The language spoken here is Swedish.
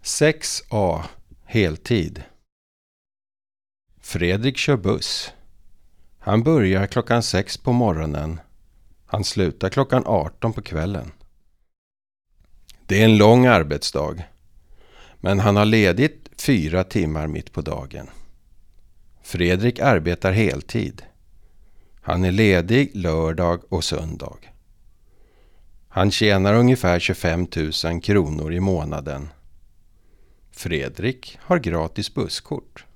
6A heltid. Fredrik kör buss. Han börjar 6 på morgonen. Han slutar 18 på kvällen. Det är en lång arbetsdag. Men han har ledigt 4 timmar mitt på dagen. Fredrik arbetar heltid. Han är ledig lördag och söndag. Han tjänar ungefär 25 000 kronor i månaden. Fredrik har gratis busskort.